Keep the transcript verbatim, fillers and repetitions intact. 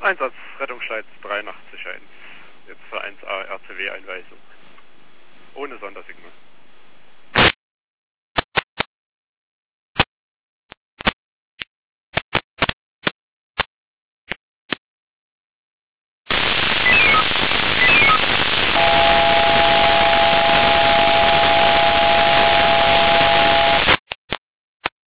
Einsatz Rettungsscheiß dreiundachtzig eins. Jetzt für eins A R C W-Einweisung. Ohne Sondersignal.